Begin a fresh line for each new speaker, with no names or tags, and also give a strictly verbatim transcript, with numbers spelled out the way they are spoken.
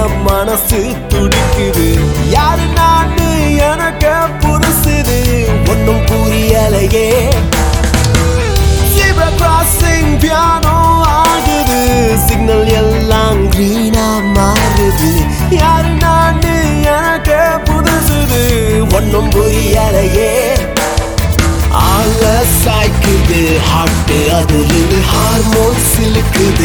மனசு துடிக்குது. யாரு நானு எனக்கு புதுசுது ஒன்னும் புரியலையே. Zebra crossing piano ஆகுது, சிக்னல் எல்லாம் கிரீனா மாறுது. யாரு நானு எனக்கு புதுசுது ஒன்னும் புரியலையே. ஆள சாய்க்குது ஹார்ட், அதிலிருந்து ஹார்மோன் சிலுக்குது.